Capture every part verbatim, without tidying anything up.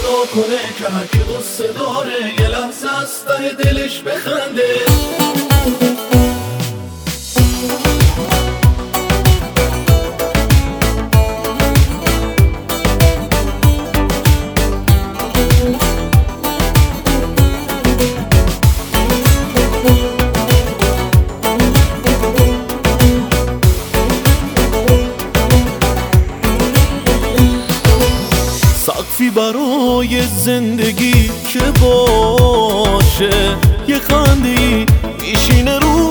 خدا کنه که هرکی قصه داره یه لحظه از ته دلش بخنده. سقفی برای زندگی که باشه، یه خنده‌ای میشینه رو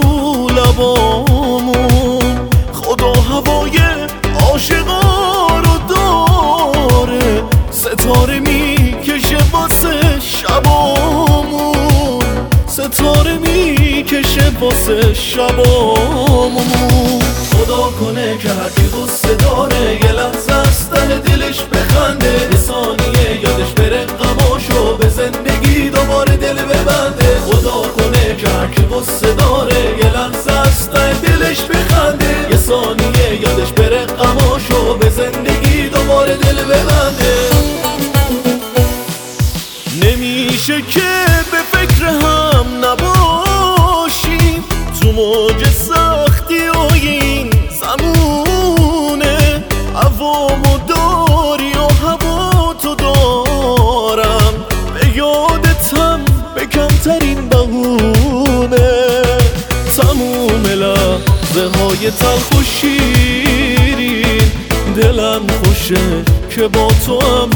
لبامون. خدا هوای عاشقا رو داره، ستاره میکشه واسه شبامون، ستاره میکشه واسه شبامون. خدا کنه که هرکی قصه داره یه لحظه از ته دلش بخنده. یه ثانیه یادش بره غماشو، به زندگی دوباره دل ببنده. خدا کنه که هرکی قصه داره یه لحظه از ته دلش بخنده. یه ثانیه یادش بره غماشو، به زندگی دوباره دل ببنده. نمیشه که به فکر هم نباشیم تو موج سختی و این زمونه. هوامو داری و هوا تو دارم، به یادتم به کمترین بهونه. تموم لحظه های تلخ و شیرین دلم خوشه که با تو هم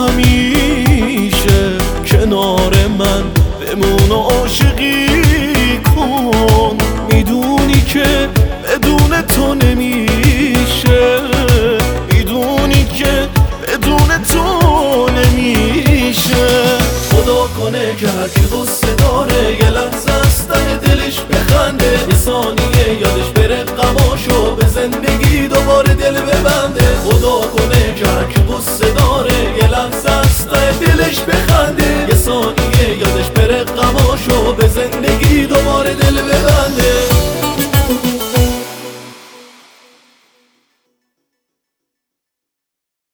همیشه کنار من بمون و عاشقی کن. میدونی که بدون تو نمیشه، میدونی که بدون تو نمیشه. خدا کنه که هرکی قصه داره یه لحظه از ته دلش بخنده. یه ثانیه یادش بره غماشو، به زندگی دوباره دل ببنده. خدا کنه که هرکی قصه داره یه لحظه از ته دلش بخنده. یه ثانیه یادش بره غماشو، به زندگی دوباره دل ببنده.